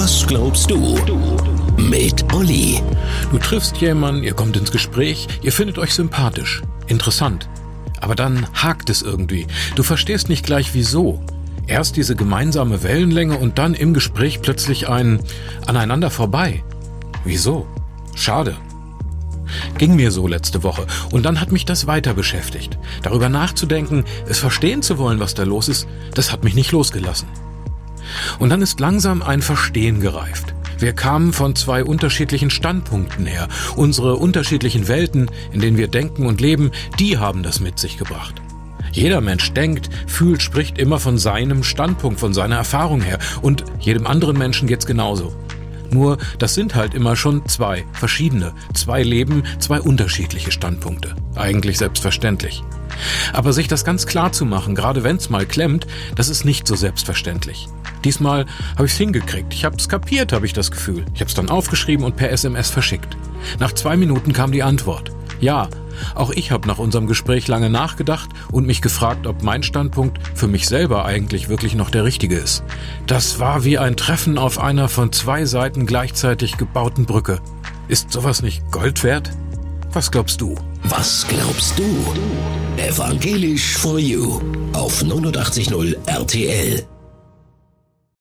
Was glaubst du? Mit Olli. Du triffst jemanden, ihr kommt ins Gespräch, ihr findet euch sympathisch, interessant. Aber dann hakt es irgendwie. Du verstehst nicht gleich wieso. Erst diese gemeinsame Wellenlänge und dann im Gespräch plötzlich ein Aneinander vorbei. Wieso? Schade. Ging mir so letzte Woche. Und dann hat mich das weiter beschäftigt. Darüber nachzudenken, es verstehen zu wollen, was da los ist, das hat mich nicht losgelassen. Und dann ist langsam ein Verstehen gereift. Wir kamen von zwei unterschiedlichen Standpunkten her. Unsere unterschiedlichen Welten, in denen wir denken und leben, die haben das mit sich gebracht. Jeder Mensch denkt, fühlt, spricht immer von seinem Standpunkt, von seiner Erfahrung her. Und jedem anderen Menschen geht's genauso. Nur, das sind halt immer schon zwei verschiedene, zwei Leben, zwei unterschiedliche Standpunkte. Eigentlich selbstverständlich. Aber sich das ganz klar zu machen, gerade wenn's mal klemmt, das ist nicht so selbstverständlich. Diesmal habe ich's hingekriegt. Ich hab's kapiert, habe ich das Gefühl. Ich hab's dann aufgeschrieben und per SMS verschickt. Nach 2 Minuten kam die Antwort. Ja, auch ich habe nach unserem Gespräch lange nachgedacht und mich gefragt, ob mein Standpunkt für mich selber eigentlich wirklich noch der richtige ist. Das war wie ein Treffen auf einer von 2 Seiten gleichzeitig gebauten Brücke. Ist sowas nicht Gold wert? Was glaubst du? Was glaubst du? Evangelisch for You auf 89.0 RTL.